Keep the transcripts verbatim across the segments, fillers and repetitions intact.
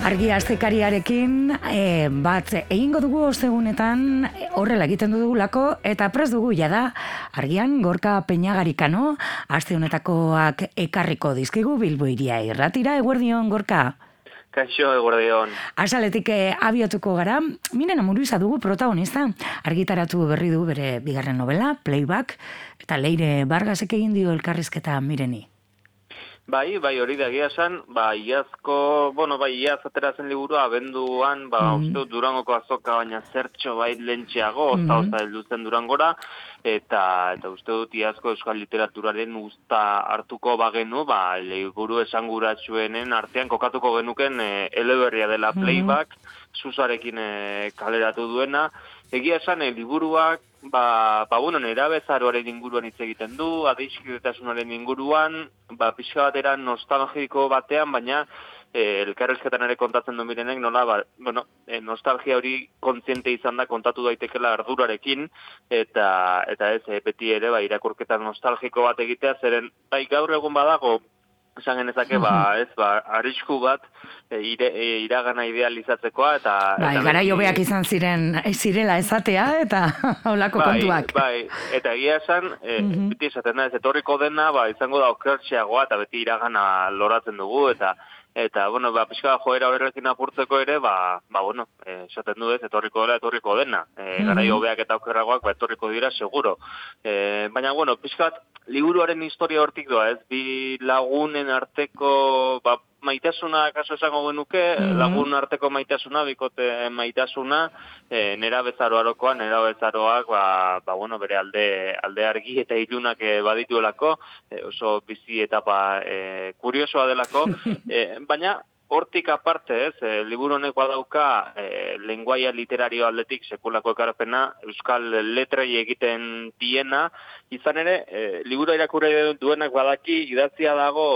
Argi astekariarekin e, bat egingo dugu ostegunetan horrela egiten dugulako eta prest dugu jada argian Gorka Peñagarikano aste honetakoak ekarriko dizkigu Bilbo Hiria Irratira. Eguerdion, Gorka. Kaixo, eguerdion. Azaletik eh, abiatuko gara, Miren Amuriza dugu protagonista, argitaratu berri du bere bigarren novela, Playback, eta Leire Vargasek egin dio elkarrizketa Mireni. Bai, bai, hori da egia esan, ba, iazko, bueno, bai, iaz ateratzen liburua, abenduan, ba, mm-hmm. uste dut Durangoko azoka, baina zertxo bai lentxeago, mm-hmm. osta, osta, helduzen Durangora, eta, eta uste dut iazko euskal literaturaren usta hartuko bagenu, ba, liburu esanguratsuenen artean kokatuko genuken e, eleberria dela Playback, mm-hmm. Susarekin e, kaleratu duena. Egia esan, e, liburuak, ba, ba bueno, nerabezaroaren inguruan hitz egiten du, adeiskidetasunaren inguruan, ba, pixka batera nostalgiko batean, baina e, elkarrezketan ere kontatzen du Mirenek, nola, ba, bueno, e, nostalgia hori kontziente izan da kontatu daitekela ardurarekin, eta eta ez, e, beti ere, ba, irakurketa nostalgiko bat egitea, zeren, bai, gaur egun badago, esan genezake, ba, ez, ba, arrisku bat e, ire, e, iragana idealizatzekoa, eta... Bai, gara jobeak izan ziren, zirela esatea, eta holako bai, kontuak. Bai, eta egia esan, e, mm-hmm. beti esaten da, ez etorriko dena, ba, izango da okertxeagoa, eta beti iragana loratzen dugu, eta... Eta, bueno, ba, pixka joera horrekin apurtzeko ere, ba, ba bueno, esaten du ez, etorriko dela, etorriko dena. E, mm-hmm. Garai hobeak eta okerragoak, ba, etorriko dira, seguro. E, baina, bueno, pixka liburuaren historia hortik doa, ez, bi lagunen arteko, ba, maitasuna, kaso esango genuke, mm-hmm. lagun arteko maitasuna, bikote maitasuna, e, nera bezaroarokoa, nera bezaroak, ba, ba, bueno, bere alde, alde argi eta ilunak e, badituelako, e, oso bizi etapa e, kuriosoa delako, e, baina hortik aparte, ez, e, liburu honek badauka e, lenguaia literario aldetik sekulako ekarpena, euskal letrei egiten diena, izan ere, e, liburu irakurri duenak badaki idatzia dago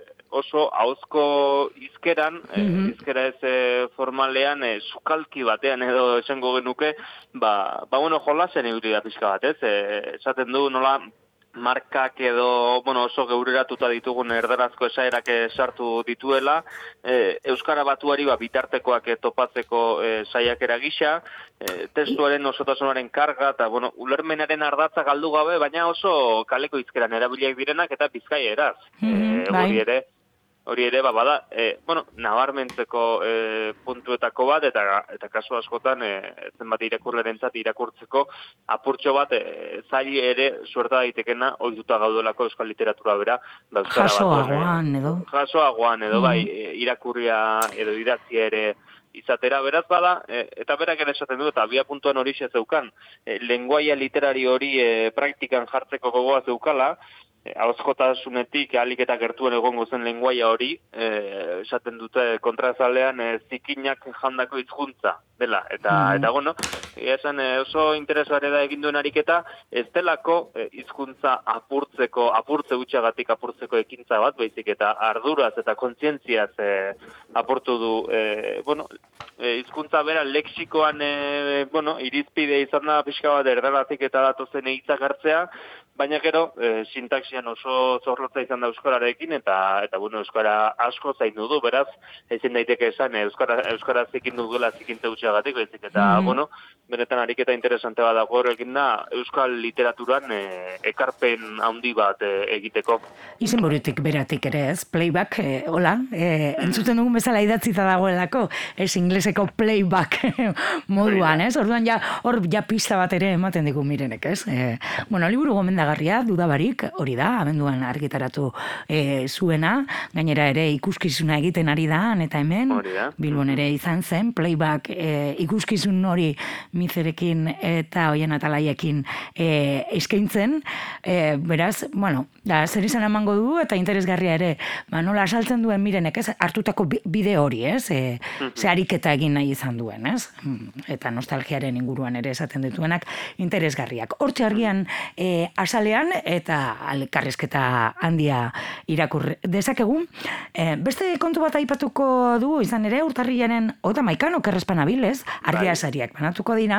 oso ahozko izkeran, mm-hmm. e, izkera ez e, formalean, e, sukalki batean edo esango genuke, ba, ba bueno, jolasen euri da pixka bat, ez, e, esaten du nola, markak edo, bueno, oso geureratuta ditugun erdarazko esaerak sartu dituela, e, Euskara batuari ba, bitartekoak topatzeko e, saiakera gisa, e, testuaren osotasunaren karga, eta, bueno, ulermenaren ardatza galdu gabe, baina oso kaleko izkeran erabiliak direnak eta Bizkaia eraz. Mm-hmm, e, hori ere, hori ere, ba, bada, e, bueno, nabarmentzeko e, puntuetako bat, eta eta kasu askotan, e, zenbat irakurlerentzat irakurtzeko apurtxo bat, e, zail ere suerta daitekena, ohituta gaudelako euskal literatura bera, ba, jasoagoan edo. Jasoagoan edo, mm. bai, e, irakurria edo idatzia ere izatera, beraz bada, e, eta berak ere esaten du, eta abia puntuan hori xe zeukan, e, lenguaia literario hori e, praktikan jartzeko gogoa zeukala, E, ahozkotasunetik ahalik eta gertuen egongo zen lenguaia hori, e, esaten dute kontrazalean e, zikinak jandako hizkuntza dela. Eta, mm. eta bueno, esan e, oso interesgarria da egin duen ariketa, ez delako e, hizkuntza apurtzeko, apurtze gutxagatik apurtzeko ekintza bat, baizik eta arduraz eta kontzientziaz e, apurtu du, e, bueno, e, hizkuntza bera lexikoan, e, bueno, irizpide izan da pixka bat erdaratik eta datozen hitzak hartzea, baina gero, e, sintaxian oso zorrotza izan da euskararekin, eta, eta bueno, euskara asko zaindu du, beraz, ezin daiteke esan, euskara, euskara zikin duela zikintze gutxiagatik, bezik, eta, mm-hmm. bueno, benetan ariketa interesante bat dago horrekin da, euskal literaturan e, ekarpen handi bat e, egiteko. Izen burutik beratik ere ez, Playback, e, hola, e, entzuten dugun bezala idatzita dagoelako, ez ingleseko Playback moduan, ez? Orduan ja, hor ja pista bat ere ematen digu Mirenek, ez? E, bueno, liburu gomendagarria, dudabarik, hori da, abenduan argitaratu e, zuena, gainera ere ikuskizuna egiten ari da, eta hemen, Bilbon ere izan zen, Playback e, ikuskizun hori Mizerekin eta Oian Atalaiekin e, eskaintzen, e, beraz, bueno, da, zer izan emango du, eta interesgarria ere, ba, nola asaltzen duen Mirenek, ez, hartutako bide hori, ez, e, ze ariketa egin nahi izan duen, ez, eta nostalgiaren inguruan ere esaten dituenak interesgarriak. Hortxe argian e, asalean, eta elkarrizketa handia irakur dezakegu. E, beste kontu bat aipatuko du, izan ere, urtarrilaren ota maikan okerrezpan abilez, argia sariak banatuko dira,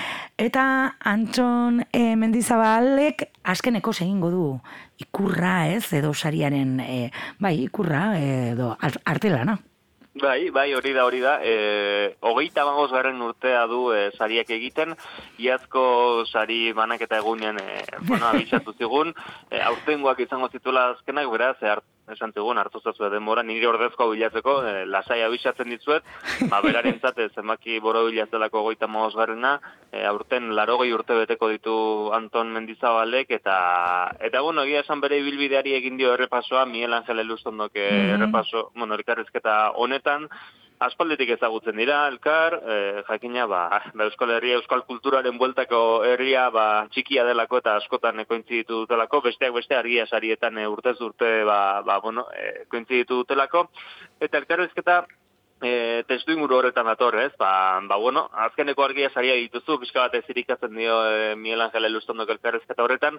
eta Antxon e, Mendizabalek azkeneko egingo du ikurra, ez, edo sariaren, e, bai, ikurra, edo artelana. Bai, bai, hori da, hori da. E, hogeita magoz garren urtea du e, sariak egiten, iazko sari banaketa egunean, e, bueno, abisatu zigun, e, aurtengoak izango zituela azkenak, beraz, e, hart, esan zigun, hartu zazue denbora, nire ordezkoa bilatzeko, e, lasai abisatzen ditzuet, ba, berarentzat, e, zenbaki boro bilatzelako hogeita magoz garrena, e, aurten larogei urte beteko ditu Anton Mendizabalek, eta, eta bueno, egia esan bere ibilbideari egin dio errepasoa, Miguel Angel Elustondok mm-hmm. errepaso, bueno, elkarrizketa honetan, aspalditik ezagutzen dira, elkar, e, jakina, ba, ba, Euskal Herria, Euskal Kulturaren bueltako herria, ba, txikia delako eta askotan kointziditu dutelako, besteak beste argia sarietan e, urtez urte, ba, ba, bueno, e, kointziditu dutelako, eta elkarrizketa, E, testu inguru horretan dator, ez? Ba, ba, bueno, azkeneko argia saria dituzu, pixka bat ez irikatzen dio e, Miguel Angel Elustondok elkarrizketa horretan,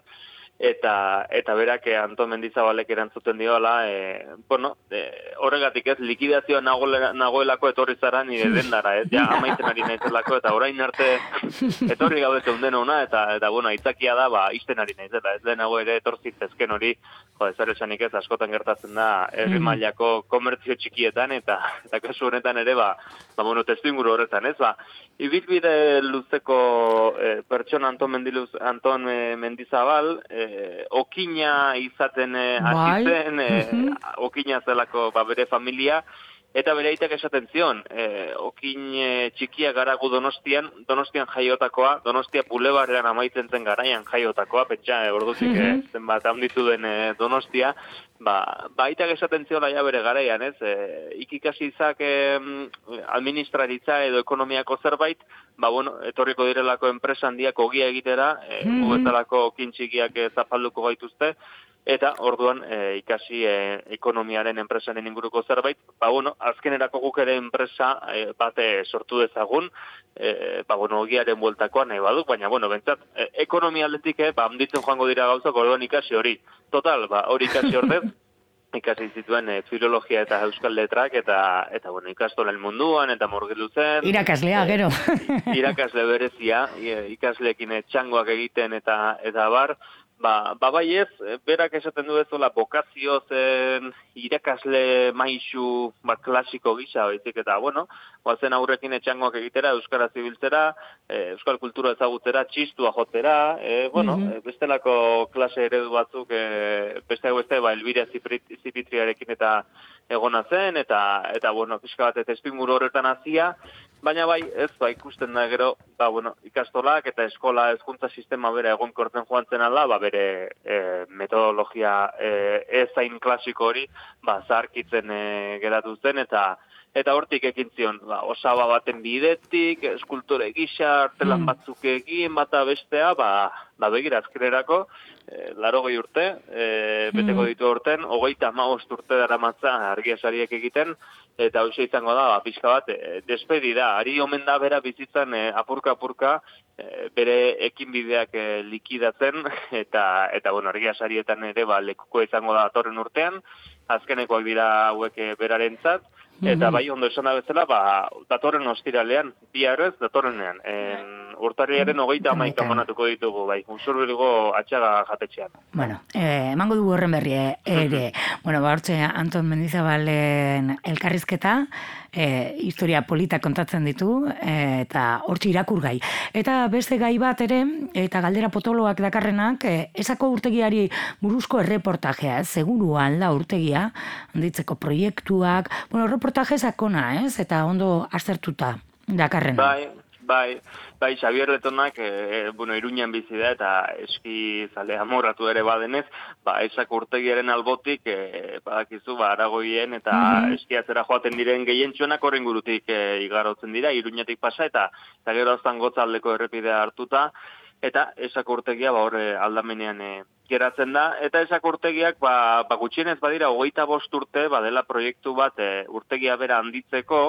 eta eta berak e, Anton Mendizabalek erantzuten diola, e, bueno, e, horregatik ez, likidazioa nagoelako etorri zara nire dendara, ez? Ja, amaitzen ari naizelako, eta orain arte etorri gaude zeunden ona, eta, eta bueno, aitzakia da, ba, isten ari naizela, ez lehenago ere etorzitzezken hori, jo, ez esanik ez, askotan gertatzen da, herri mailako komertzio txikietan, eta, eta kasu honetan ere, ba, ba bueno, testu inguru horretan, ez, ba, ibilbide luzeko e, pertsona Anton, Mendiluz, Anton e, Mendizabal, e, okina izaten e, hasi zen, e, okina zelako ba, bere familia, eta bere aitak esaten zion, e, okin e, txikia garagu Donostian, Donostian jaiotakoa, Donostia bulebarrean amaitzen zen garaian jaiotakoa, pentsa, e, orduzik mm-hmm. e, zenbat handitu den e, Donostia, ba, ba aitak esaten ziola ja bere garaian, ez, e, ikikasi izak e, administraritza edo ekonomiako zerbait, ba, bueno, etorriko direlako enpresa handiak ogia egitera, e, mm-hmm. ugetalako okin txikiak e, zapalduko gaituzte, eta orduan e, ikasi e, ekonomiaren enpresaren inguruko zerbait, ba bueno, azkenerako guk ere enpresa e, bate sortu dezagun, e, ba bueno, ogiaren bueltakoa nahi baduk, baina bueno, bentsat, e, ekonomia aldetik, e, ba, handitzen joango dira gauzak, orduan ikasi hori. Total, ba, hori ikasi ordez, ikasi zituen e, filologia eta euskal letrak, eta, eta bueno, ikastolen munduan, eta murgildu zen. Irakaslea, gero. E, irakasle berezia, e, ikasleekin txangoak egiten, eta, eta bar, Ba, ba bai ez, berak esaten du ezola bokazio zen irakasle maisu ba, klasiko gisa, baizik eta, bueno, bazen aurrekin etxangoak egitera, euskara zibiltzera, e, euskal kultura ezagutzera, txistua jotera, e, bueno, mm-hmm. e, bestelako klase eredu batzuk, e, beste beste, ba, Elbira Zipitriarekin eta egona zen, eta, eta bueno, pixka bat ez espinguru horretan hazia, baina bai, ez, ba, ikusten da gero, ba, bueno, ikastolak eta eskola hezkuntza sistema bere egonkortzen joan zen ala, ba, bere e, metodologia e, ezain klasiko hori, ba, zaharkitzen e, geratu zen, eta eta hortik ekin zion, ba, osaba baten bidetik, eskultore gisa, artelan mm. batzuk egin, bata bestea, ba, ba begira azkenerako, e, larogei urte, e, beteko ditu urten, hogeita hamabost urte dara matza argia sariek egiten, eta hoxe izango da, ba, pixka bat, e, despedida, ari omen da bera bizitzan e, apurka-apurka, e, bere ekinbideak e, likidatzen, eta, eta bueno, argia sarietan ere, ba, lekuko izango da datorren urtean, azkenekoak dira hauek e, berarentzat, eta bai, ondo esan da bezala, ba, datorren ostiralean, bi arrez, datorrenean, en, urtarriaren hogeita hamaika monatuko ditugu, bai, Usurbilgo atxaga jatetxean. Bueno, eh, emango dugu horren berri, ere, bueno, ba, hortxe, Anton Mendizabalen elkarrizketa, eh, historia polita kontatzen ditu, eh, eta hortxe irakurgai. Eta beste gai bat ere, eta galdera potoloak dakarrenak, eh, esako urtegiari buruzko erreportajea, ez, seguruan da urtegia, handitzeko proiektuak, bueno, reportaje sakona, ez, eta ondo aztertuta dakarrena. Bai, bai, bai, Xabier Letonak, e, bueno, Iruñan bizi da, eta eski zale amorratu ere badenez, ba, esako urtegiaren albotik, e, badakizu, ba, Aragoien, eta mm-hmm. eskiatzera joaten diren gehientsuenak horren gurutik e, igarotzen dira, Iruñatik pasa, eta, eta gero aztan gotzaldeko errepidea hartuta, eta esako urtegia, ba, horre aldamenean e, geratzen da, eta esako urtegiak, ba, ba, gutxienez badira, hogeita bost urte, badela proiektu bat e, urtegia bera handitzeko,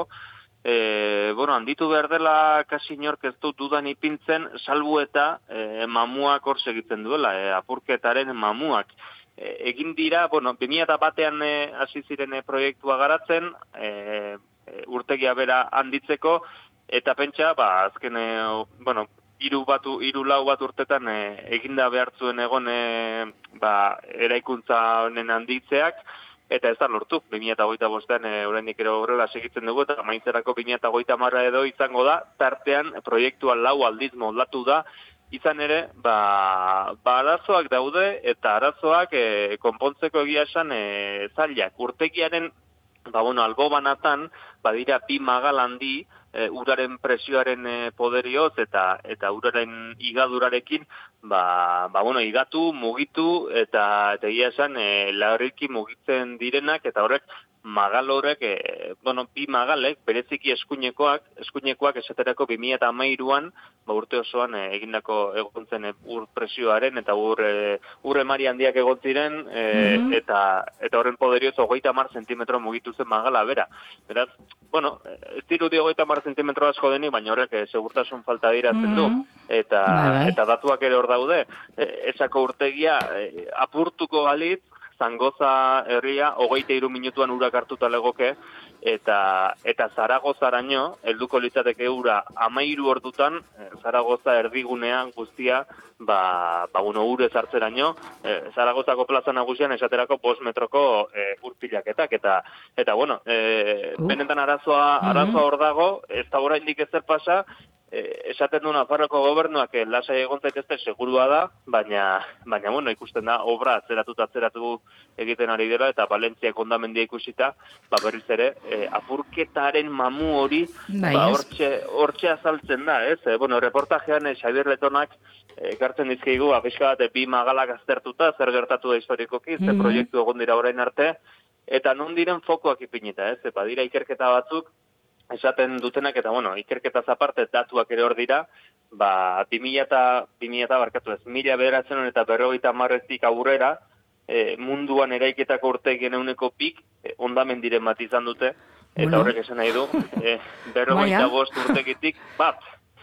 E, bueno, handitu behar dela kasi inork ez dut dudan ipintzen, salbu eta e, mamuak hor segitzen duela, e, apurketaren mamuak. E, egin dira, bueno, bi mila batean e, hasi ziren e, proiektua garatzen, e, e, urtegia bera handitzeko, eta pentsa, ba, azken, e, bueno, hiru batu, hiru lau bat urtetan e, eginda behartzuen egon e, ba, eraikuntza honen handitzeak, eta ez da lortu, bi mila hogeita bostean e, oraindik ere horrela segitzen dugu, eta amaitzerako bi mila hogeita hamar edo izango da, tartean proiektua lau aldiz moldatu da, izan ere, ba, ba arazoak daude, eta arazoak e, konpontzeko egia esan e, zailak. Urtegiaren, ba, bueno, albo banatan, badira bi magal handi, e, uraren presioaren e, poderioz, eta eta uraren igadurarekin, ba, ba bueno, igatu, mugitu, eta egia esan, e, larriki mugitzen direnak, eta horrek, magal horrek, e, bueno, bi magalek, bereziki eskuinekoak, eskuinekoak esaterako bi mila hamairuan, ba, urte osoan e, egindako egontzen e, ur presioaren, eta ur, e, ur emari handiak egon ziren, e, mm-hmm. eta, eta horren poderioz hogeita hamar zentimetro mugitu zen magala bera. Beraz, bueno, ez dirudi hogeita hamar zentimetro asko denik, baina horrek e, segurtasun falta diratzen du, eta, mm-hmm. eta datuak ere hor daude, e, esako urtegia e, apurtuko balitz, Zangoza herria hogeita hiru minutuan urak hartuta legoke, eta eta Zaragozaraino helduko litzateke ura hamairu ordutan, Zaragoza erdigunean guztia, ba, ba bueno, ur ezartzeraino, e, Zaragozako plaza nagusian esaterako bost metroko e, urpilaketak, eta eta bueno, e, uh. benetan arazoa arazoa hor dago, ez da oraindik ezer pasa. Esaten du Nafarroko gobernuak lasai egon zaitezte segurua da, baina, baina bueno, ikusten da obra atzeratu eta atzeratu egiten ari dela, eta Valentziak hondamendia ikusita, ba berriz ere, e, apurketaren mamu hori, ba hortxe, hortxe azaltzen da, ez? E, bueno, reportajean e, Xabier Letonak ekartzen dizkigu, apiska bat bi magalak aztertuta, zer gertatu da historikoki, ze Mm-hmm. proiektu egon dira orain arte, eta non diren fokoak ipinita, ez? Epa dira ikerketa batzuk, esaten dutenak, eta bueno, ikerketaz aparte datuak ere hor dira, ba, bi mila eta barkatu ez, mila bederatzen eta berrogeita hamarretik aurrera, e, munduan eraiketako urtegien euneko pik, e, ondamendiren bat izan dute, eta bueno. horrek esan nahi du, e, berrogeita bost urtegitik, bat.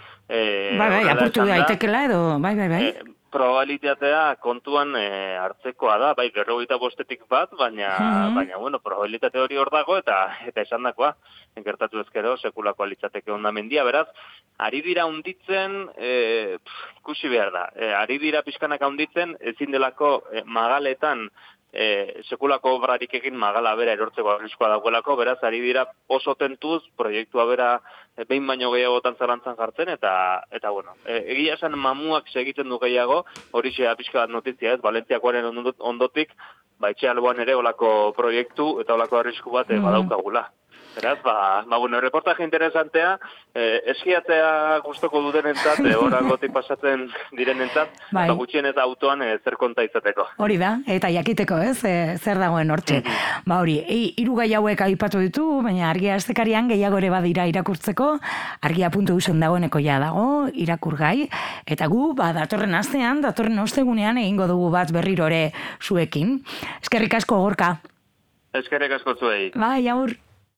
E, bai, bai, apurtu daitekela edo, bai, bai, bai. E, probabilitatea kontuan e, hartzekoa da, bai, berrogeita bostetik bat, baina, Hmm. baina, bueno, probabilitate hori hor dago, eta eta esan dakoa, gertatu ezkero, sekulakoa litzateke ondamendia, beraz, ari dira hunditzen, e, pff, ikusi behar da, e, ari dira pixkanak hunditzen, ezin delako e, magaletan, E, sekulako obrarik egin magala bera erortzeko arriskoa dagoelako, beraz, ari dira oso tentuz, proiektua bera e, behin baino gehiagotan zalantzan jartzen, eta, eta bueno, e, egia esan mamuak segitzen du gehiago, hori xea pixka bat notizia ez, Valentziakoaren ondotik, ba, etxe alboan ere olako proiektu eta olako arrisku bat e, badaukagula. Beraz, ba, ba, bueno, reportaje interesantea, eh, eskiatzea gustoko dutenentzat, eh, oragotik pasatzen direnentzat, bai. ba, gutxienez autoan eh, zer konta izateko. Hori da, eta jakiteko, ez, e, zer dagoen hortxe. Ba hori, e, hiru gai hauek aipatu ditu, baina argia estekarian gehiago ere badira irakurtzeko, argia puntu usen dagoeneko ja dago, irakurgai, eta gu, ba, datorren astean, datorren ostegunean egingo dugu bat berriro ere zuekin. Eskerrik asko Gorka. Eskerrik asko zuei. Bai, aur.